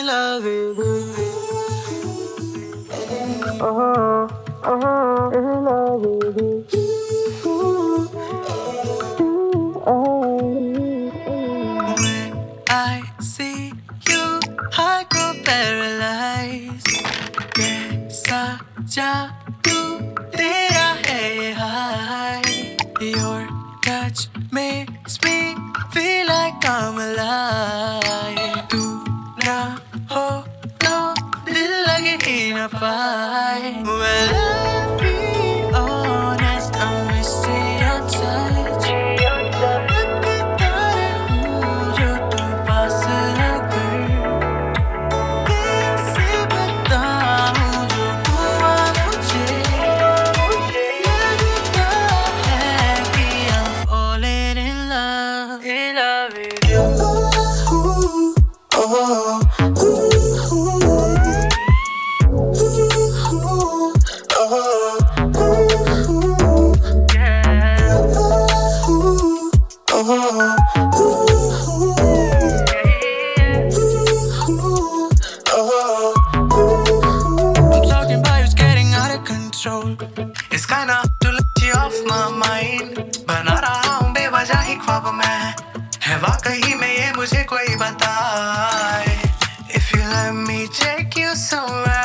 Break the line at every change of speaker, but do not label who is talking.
in love with you. In love with you. When I see you, I go paralyzed. कैसा जादू तेरा है हाय. Your touch makes me feel like I'm alive. तू ना हो तो दिल लगे ही ना पाए. Well, I'll be honest, I'm missing your touch. लगता रहूं जो तू पास अगर. कैसे बताऊं जो हुआ मुझे. लगता है कि I'm falling in love with you. I'm talking about you's getting out of control. It's kinda hard to let you off my mind. बना रहा हूँ बेवजह ही ख्वाब मैं. है वाकई में ये मुझे कोई बताए. If you let me take you somewhere